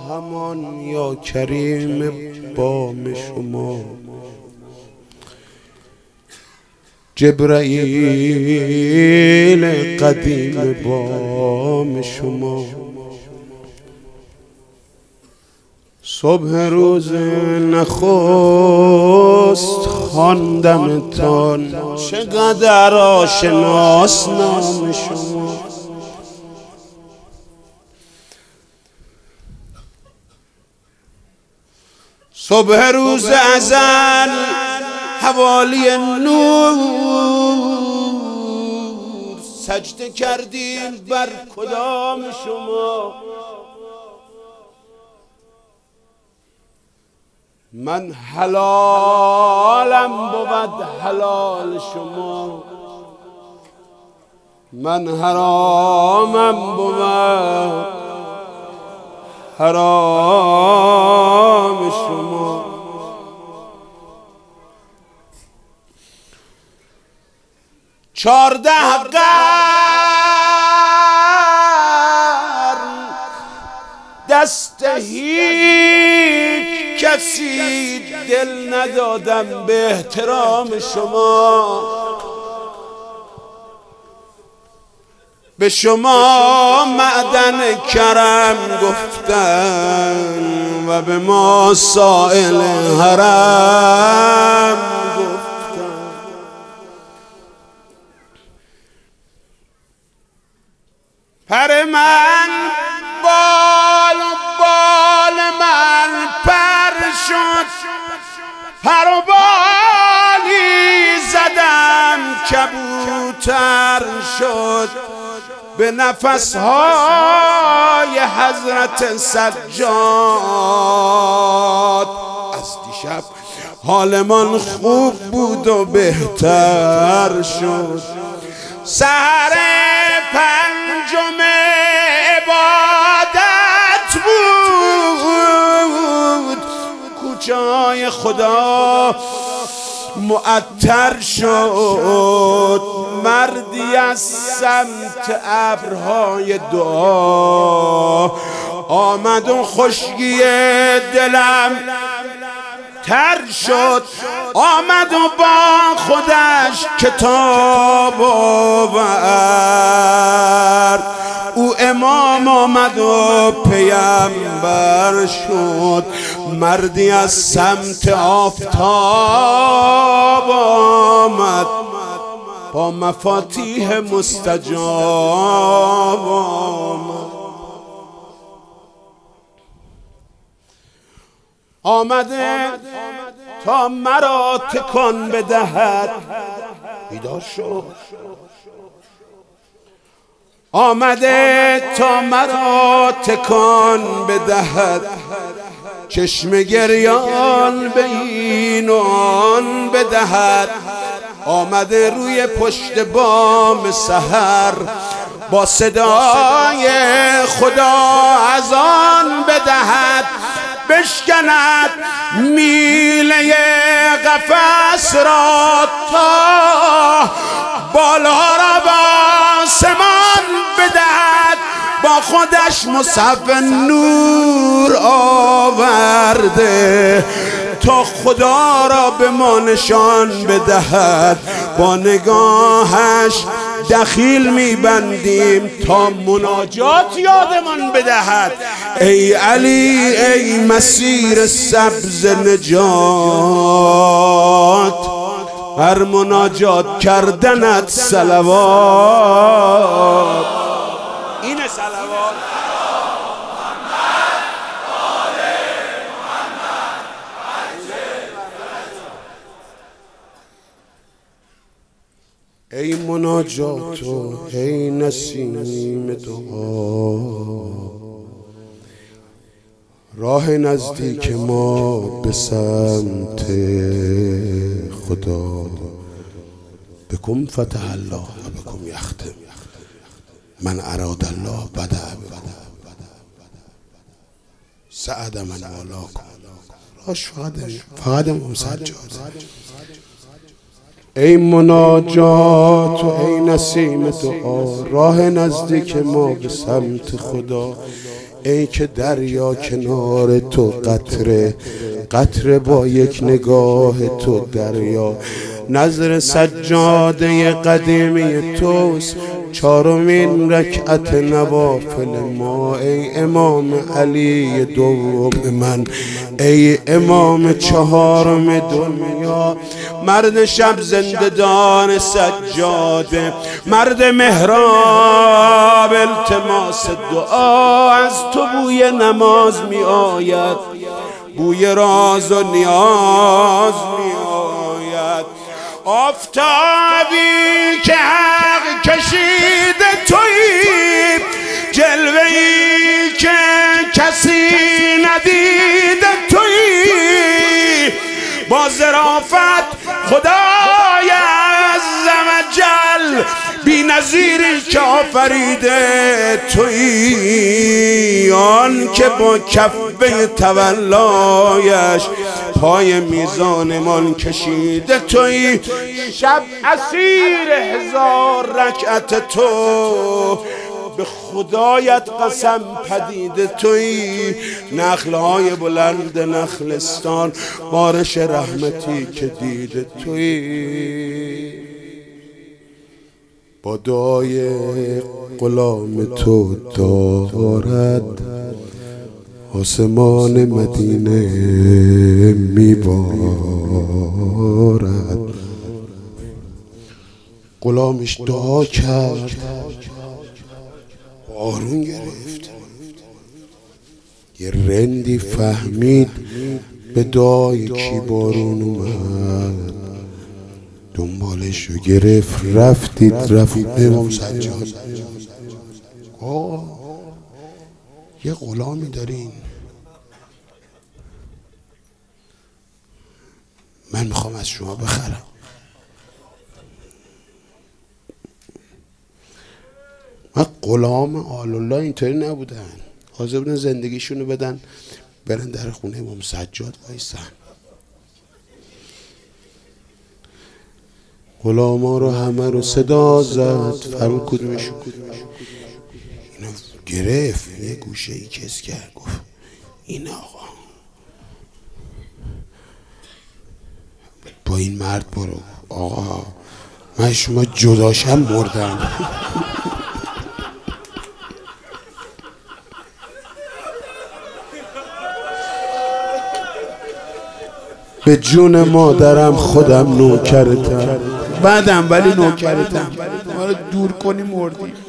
همان یا کریم بام شما، جبرائیل قدیم بام شما. صبح روز نخست خواندمتان، چقدر آشناس نام شما. صبح روز ازل حوالی نور، سجده کردیم بر کدام شما. من حلالم بود حلال شما، من حرامم بود حرام شما. چارده قرن دست هیچ کسی دل ندادم به احترام شما. به شما معدن کرم گفتن و به ما سائل حرم گفتن. پر من بال من پر شد، پر و بالی زدم کبوتر شد. به نفسهای حضرت سجاد از دیشب حالمان خوب بود و بهتر شد. سحر پنجم عبادت بود، کوچه های خدا معطر شد. مردی از سمت ابرهای دعا آمد و خشکی دلم تر شد. آمد و با خودش کتاب آورد، او امام آمد و پیامبر شد. مردی از سمت آفتاب آمد با مفاتیح مستجاب آمد. آمده تا مرا تکان بدهد، بیدار شد. آمده تا مرا تکان بدهد، چشم گریان به این و آن بدهد. آمده روی پشت بام سحر با صدای خدا از آن بدهد. بشکند میله قفس را تا بالا را با آسمان بدهد. با خودش مصحف نور آورده تا خدا را به ما نشان بدهد. با نگاهش دخیل میبندیم تا مناجات یادمان بدهد. ای علی ای مسیر سبز نجات، بر مناجات کردنت صلوات. این صلوات ای مناجات و ای نسیم دعا، راه نزدیک ما به سمت خدا. بکم فتح الله و بکم یختم، من اراد الله بدأ سعد من والاکم. راش فقط امام سجاد. ای مناجات و ای نسیم دعا، راه نزدیک ما به سمت خدا. ای که دریا کنار تو قطره، قطره با یک نگاه تو دریا. نظر سجاده قدیمی توست، چهارمین رکعت نوافل ما. ای امام علی دوم من، ای امام چهارم دنیا. مرد شب زنده‌دار سجاده، مرد محراب التماس دعا. از تو بوی نماز می آید، بوی راز و نیاز می آید. آفتابی که حق کشیده تویی، جلوه‌ای که کسی ندیده تویی. با ظرافت خدای عزوجل، بی نظیری که آفریده تویی. آن که با کفه تولایش پای میزانمان کشیده تویی. شب اسیر 1000 رکعت تو، به خدایت قسم پدیده تویی. نخلهای بلند نخلستان، بارش رحمتی که دیده تویی. با دعای غلام تو دارد آسمان مدینه میبارد. غلامش دعا کرد، بارون گرفت. یه رندی فهمید به دعای کی بارون اومد، دنبالش رو گرفت. رفتید امام سجاد. یه غلامی دارین، من میخوام از شما بخرم. من غلام آل الله اینطوری نبودن، حاضر بودن زندگیشونو بدن برن در خونه امام سجاد وایسن. غلاما رو همه رو صدا زد، فرمود کدومشون؟ اینو گرفت، یه گوشه ای کس کرد، گفت این آقا با این مرد برو. آقا من شما جداشم مردم. به جون مادرم خودم نوکرتم، بعدم ولی نوکرتم. ما رو دور کنی مردی.